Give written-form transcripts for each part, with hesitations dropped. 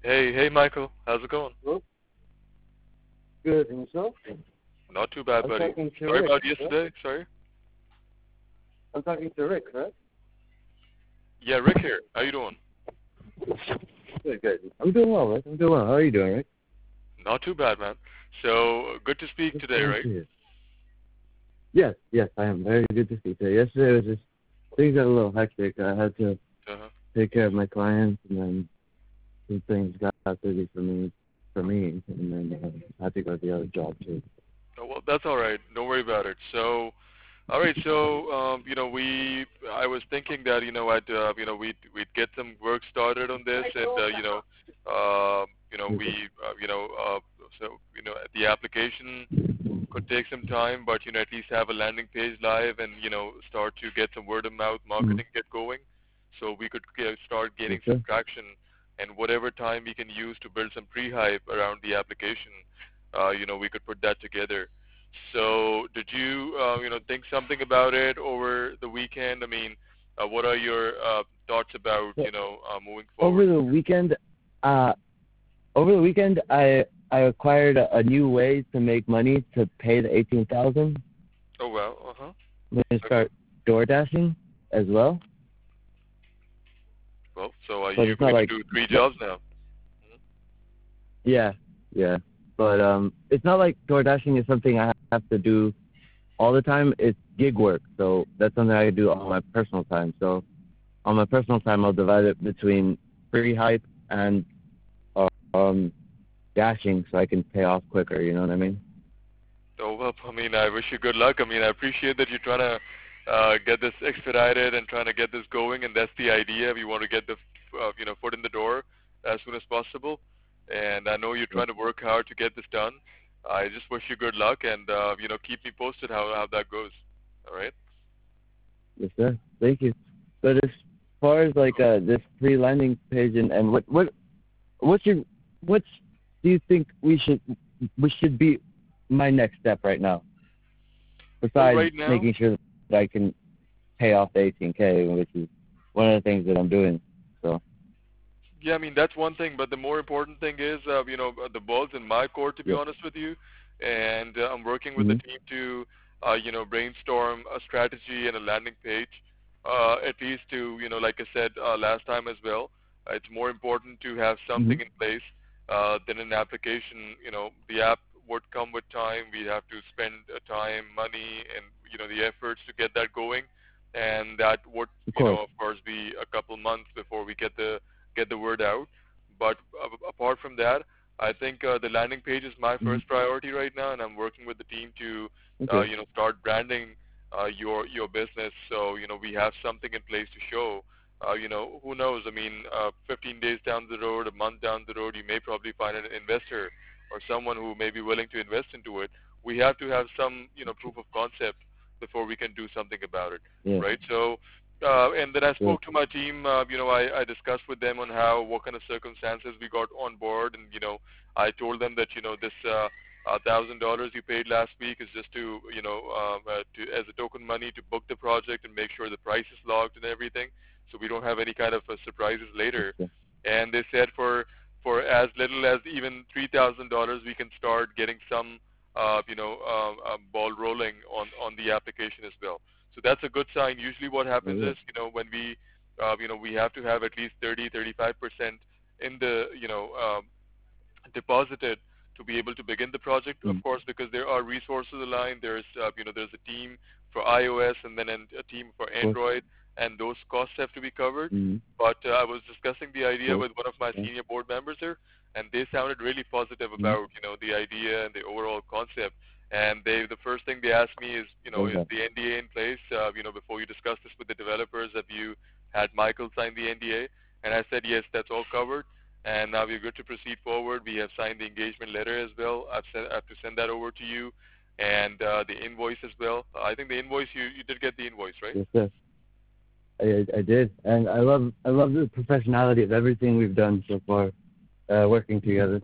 Hey, Michael. How's it going? Hello? Good, and yourself? Not too bad, I'm buddy. talking to Sorry Rick, about correct? yesterday. Sorry. I'm talking to Rick, correct? Yeah, Rick here. How you doing? Good, good. I'm doing well, Rick. I'm doing well. How are you doing, Rick? Not too bad, man. So good to speak Good today, to right? hear. Yes, I am. Very good to speak to you. Yesterday was just, things got a little hectic. I had to Uh-huh. take care of my clients, and then some things got busy for me, and then I had to go to the other job, too. Oh, well, that's all right. Don't worry about it. So, all right. So, I was thinking that we'd get some work started on this, and Okay. the application could take some time, but at least have a landing page live, and start to get some word of mouth Mm-hmm. marketing get going, so we could start Yes, gaining some sir. traction, and whatever time we can use to build some pre-hype around the application, we could put that together. So did you think something about it over the weekend? I mean, what are your thoughts about So, moving over forward? the weekend, uh, I acquired a new way to make money to pay the 18,000. Oh well, uh-huh. I'm going to Okay. start door dashing as well, Well, so are but you it's not going to like, do three but jobs now? yeah, yeah, but it's not like door dashing is something I have to do all the time. It's gig work, so that's something I do on my personal time. So on my personal time, I'll divide it between free hype and um dashing, so I can pay off quicker. You know what I mean? Oh, well, I mean, I wish you good luck. I mean, I appreciate that you're trying to get this expedited and trying to get this going, and that's the idea. We want to get the foot in the door as soon as possible, and I know you're Yeah. trying to work hard to get this done. I just wish you good luck, and keep me posted how that goes. All right? Yes, sir. Thank you. But as far as like this free landing page and what's your what's do you think we should be my next step right now Well, besides right now, making sure that I can pay off the 18K, which is one of the things that I'm doing. So yeah, I mean that's one thing, but the more important thing is, the ball's in my court, to be yeah. honest with you, and I'm working with the Mm-hmm. team to, brainstorm a strategy and a landing page. At least to, like I said last time as well, it's more important to have Mm-hmm. something in place than an application. The app would come with time. We have to spend time, money, and the efforts to get that going, and that would, Of course. of course, be a couple months before we get the word out. But apart from that, I think the landing page is my Mm-hmm. first priority right now, and I'm working with the team to, Okay. start branding your business. So we have something in place to show. Who knows? I mean, 15 days down the road, a month down the road, you may probably find an investor or someone who may be willing to invest into it. We have to have some, proof of concept before we can do something about it, Yeah. right? So and then I Yeah. spoke to my team. I discussed with them on what kind of circumstances we got on board, and I told them that this $1,000 you paid last week is just to as a token money to book the project and make sure the price is locked and everything, so we don't have any kind of surprises later. Yeah. And they said for as little as even $3,000 we can start getting some ball rolling on the application as well. So that's a good sign. Usually what happens Yeah. is, when we have to have at least 35% in the, deposited to be able to begin the project, of Mm-hmm. course, because there are resources aligned. There's a team for iOS and then a team for Of course. Android, and those costs have to be covered. Mm-hmm. But I was discussing the Of idea course. with one of my Yeah. senior board members here, and they sounded really positive Mm-hmm. about, the idea and the overall concept. And the first thing they asked me is, is Okay. the NDA in place? Before you discuss this with the developers, have you had Michael sign the NDA? And I said, yes, that's all covered, and now we're good to proceed forward. We have signed the engagement letter as well. I have to send that over to you, and the invoice as well. I think the invoice, you did get the invoice, right? Yes, sir. I did, and I love the professionality of everything we've done so far, working together.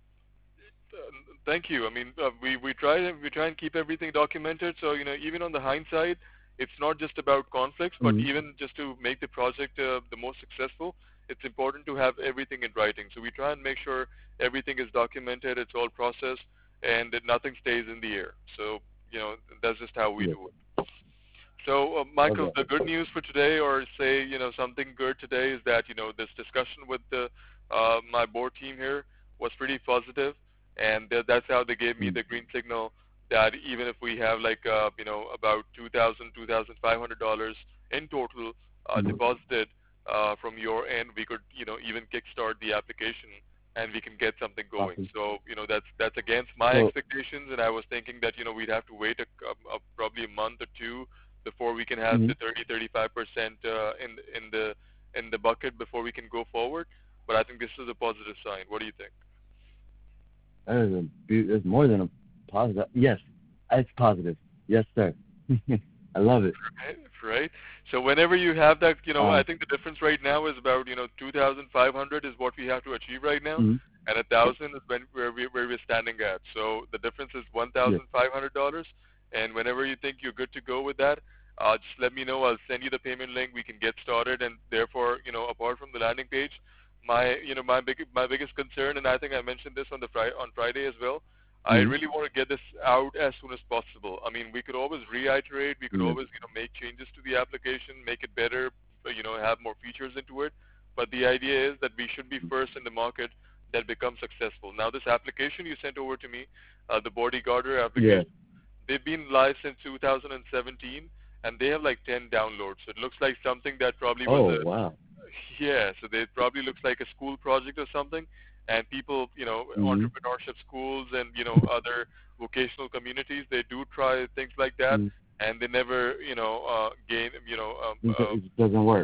Thank you. I mean, we try and keep everything documented. So even on the hindsight, it's not just about conflicts, but Mm-hmm. even just to make the project the most successful. it's important to have everything in writing. So we try and make sure everything is documented, it's all processed, and that nothing stays in the air. So, that's just how we Yes. do it. So, Michael, Okay. the good news for today, or say, something good today, is that, this discussion with my board team here was pretty positive, and that's how they gave me Mm. the green signal that even if we have like, about $2,500 in total Mm. deposited from your end, we could, even kickstart the application and we can get something going. Awesome. So, that's against my So, expectations, and I was thinking that, we'd have to wait probably a month or two before we can have mm, the 35% in the bucket before we can go forward. But I think this is a positive sign. What do you think? it's more than a positive. Yes, it's positive. Yes, sir. I love it. Right. So whenever you have that, I Uh, think the difference right now is about 2,500 is what we have to achieve right now, mm, and 1,000 is where we're standing at. So the difference is yes. $1,500, and whenever you think you're good to go with that, just let me know. I'll send you the payment link. We can get started, and therefore, apart from the landing page, my biggest concern, and I think I mentioned this on on Friday as well. I Mm, really want to get this out as soon as possible. I mean, we could always reiterate, we could yes. always, make changes to the application, make it better, have more features into it. But the idea is that we should be first in the market that becomes successful. Now, this application you sent over to me, the Bodyguarder Yes. application, they've been live since 2017, and they have like 10 downloads. So it looks like something that probably was Oh, a wow. yeah, so they probably looks like a school project or something, and people, Mm, entrepreneurship schools and other vocational communities, they do try things like that, mm. and they never, gain, It doesn't work.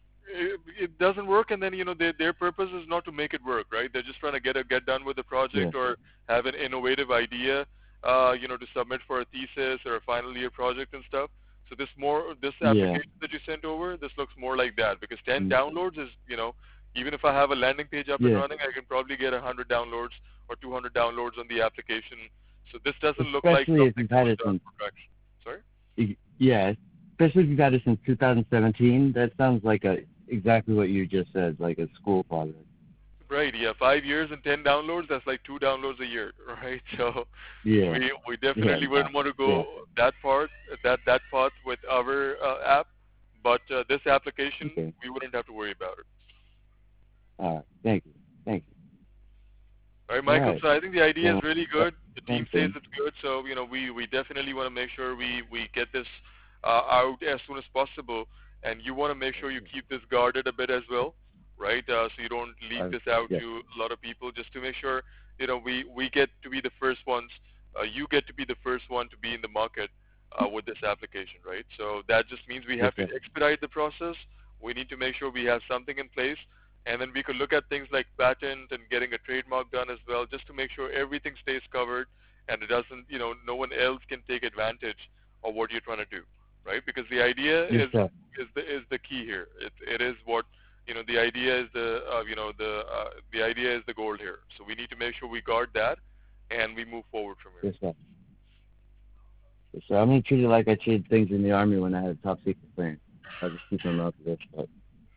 it doesn't work, and then their purpose is not to make it work, right? They're just trying to get done with the Yes. project or have an innovative idea, to submit for a thesis or a final year project and stuff. So this Yeah. application that you sent over, this looks more like that because 10 Mm, downloads is, even if I have a landing page up and yeah. running, I can probably get 100 downloads or 200 downloads on the application. So this doesn't look like Especially if something you've that had was it done since, for traction. Sorry? yeah, especially if you've had it since 2017. That sounds like exactly what you just said, like a school project. Right, yeah, 5 years and 10 downloads, that's like 2 downloads a year, right? So Yeah. we Yeah. definitely Wow. wouldn't want to Yeah. go that path with our app, but this application, Okay. we wouldn't have to worry about it. All right. Thank you. Thank All right, you. All Michael, right. so I think the idea is Well, really that's good. The team one says thing. it's good, so, we definitely want to make sure we get this out as soon as possible, and you want to make sure you Okay. keep this guarded a bit as well, right? So you don't leak Uh, this out yes. to a lot of people, just to make sure, we get to be the first ones, you get to be the first one to be in the market with this application, right? So that just means we Yes, have to sir. expedite the process. We need to make sure we have something in place, and then we could look at things like patent and getting a trademark done as well, just to make sure everything stays covered and it doesn't, no one else can take advantage of what you're trying to do, right? Because the idea Yes, sir. is the key here. It is what, the idea is the idea is the goal here. So we need to make sure we guard that and we move forward from here. Yes, sir. Yes, sir. I'm gonna treat it like I treated things in the army when I had a top secret clearance. I'll just keep my mouth shut.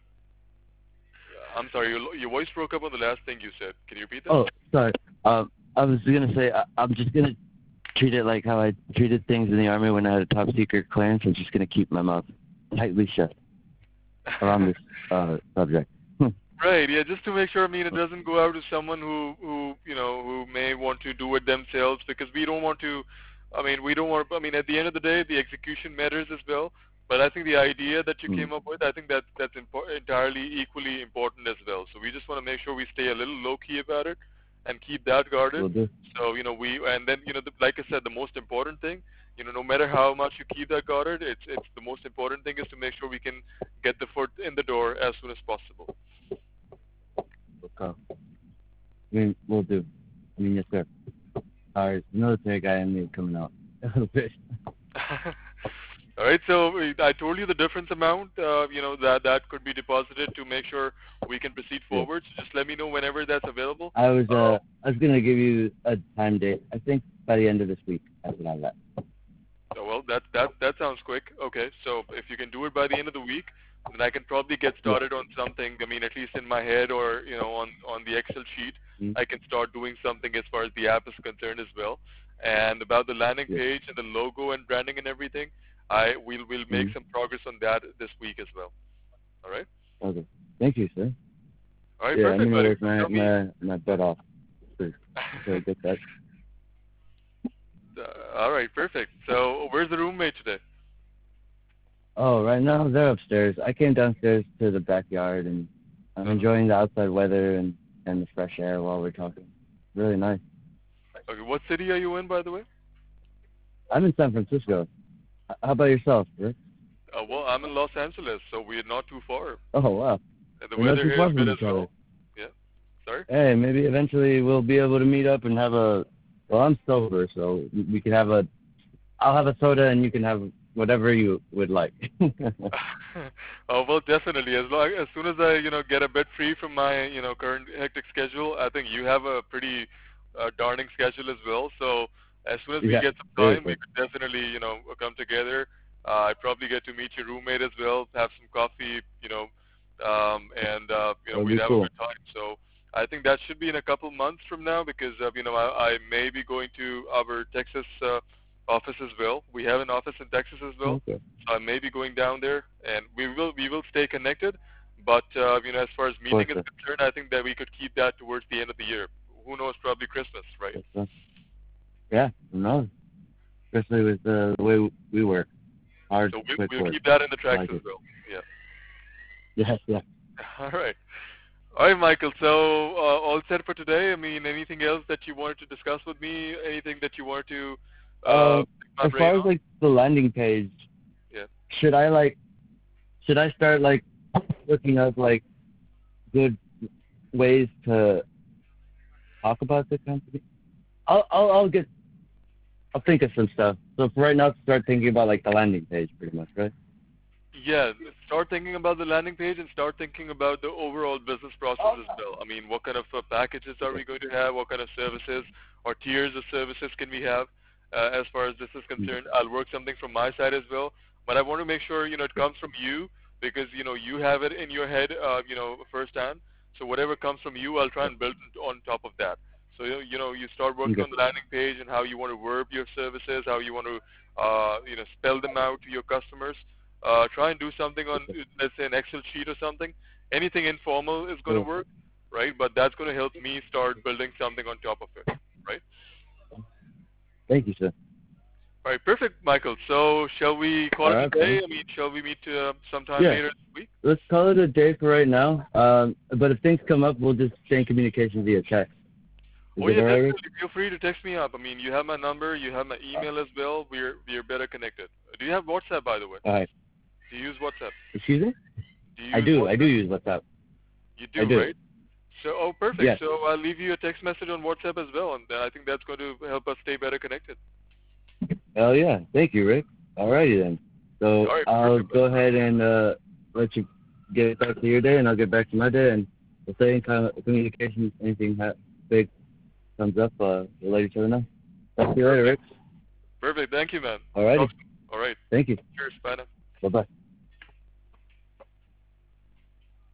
I'm sorry, your voice broke up on the last thing you said. Can you repeat that? Oh, sorry. I was gonna say I'm just gonna treat it like how I treated things in the army when I had a top secret clearance. I'm just gonna keep my mouth tightly shut around this subject. Right, yeah, just to make sure, I mean, it doesn't go out to someone who may want to do it themselves, because we don't want to, we don't want, at the end of the day, the execution matters as well, but I think the idea that you Mm. came up with, I think that's entirely equally important as well. So we just want to make sure we stay a little low-key about it and keep that guarded. Will do. So, and then, like I said, the most important thing, no matter how much you keep that guarded, it's the most important thing is to make sure we can get the foot in the door as soon as possible. Okay. Will do. Yes, sir. All right, military guy in me coming out a little bit. All right, so I told you the difference amount, that could be deposited to make sure we can proceed Yeah. forward. So just let me know whenever that's available. I was gonna give you a time date. I think by the end of this week I should have that. Well, that sounds quick. Okay, so if you can do it by the end of the week, then I can probably get started on something. I mean, at least in my head or on the Excel sheet, Mm. I can start doing something as far as the app is concerned as well. And about the landing Yeah. page and the logo and branding and everything, we'll make Mm. some progress on that this week as well. All right. Okay. Thank you, sir. All right. Yeah, I'm Perfect, gonna buddy. work my Tell me. my butt off to get that. All right. Perfect. So, where's the roommate today? Oh, right now they're upstairs. I came downstairs to the backyard and I'm Uh-huh. enjoying the outside weather and the fresh air while we're talking. Really nice. Okay. What city are you in, by the way? I'm in San Francisco. How about yourself, Rick? Well, I'm in Los Angeles, so we're not too far. Oh, wow. And the We're not weather too here is far good from as each other. well. Yeah. Sorry. Hey, maybe eventually we'll be able to meet up and have a. Well, I'm sober, so we can have a. I'll have a soda and you can have whatever you would like. Oh, well, definitely. As soon as I, get a bit free from my, current hectic schedule, I think you have a pretty darning schedule as well. So as soon as we Yeah, get some time, we seriously. could definitely, come together. I probably get to meet your roommate as well, have some coffee, and That would we'd be have a cool. good time. So I think that should be in a couple months from now because, I may be going to our Texas office as well. We have an office in Texas as well. Okay. So I may be going down there, and we will stay connected. But as far as Of course, meeting is sir. concerned, I think that we could keep that towards the end of the year. Who knows? Probably Christmas, right? Yeah, no. Especially with the way we work. Hard, So quick we'll work. keep that in the I tracks like as it. well. Yeah. Yes, yeah. All right. All right, Michael. So all set for today. I mean, anything else that you wanted to discuss with me? Anything that you wanted to pick my As brain far as on? like the landing page, Yeah. should I start like looking up like good ways to talk about the company? I'll think of some stuff. So for right now, start thinking about like the landing page, pretty much, right? Yeah, start thinking about the landing page and start thinking about the overall business process as well. I mean, what kind of packages are Okay. we going to have? What kind of services or tiers of services can we have as far as this is Mm. concerned? I'll work something from my side as well, but I want to make sure, it comes from you because, you have it in your head, firsthand. So whatever comes from you, I'll try and build it on top of that. So, you start working Okay. on the landing page and how you want to verb your services, how you want to, spell them out to your customers. Try and do something on, Okay. let's say, an Excel sheet or something. Anything informal is going to Cool. work, right? But that's going to help me start building something on top of it, right? Thank you, sir. All right, perfect, Michael. So shall we call All it right, a day? brother. I mean, shall we meet sometime Yeah. later this week? Let's call it a day for right now. But if things come up, we'll just stay in communication via text. Is Oh it yeah, all right, Rick? definitely. Feel free to text me up. I mean, you have my number, you have my email as well. We're better connected. Do you have WhatsApp, by the way? All right. Do you use WhatsApp? Excuse me? Do you I use do. I do WhatsApp? use WhatsApp. You I do, do. right? So, oh, perfect. Yes. So I'll leave you a text message on WhatsApp as well, and I think that's going to help us stay better connected. Hell yeah. Thank you, Rick. All righty then. So All right, I'll perfect. go ahead and let you get back to your day, and I'll get back to my day, and we'll stay in communication. Anything big comes up, we'll let each other know. Talk to you later, Rick. Perfect. Thank you, man. All righty. All right. Thank you. Cheers. Bye now. Bye-bye.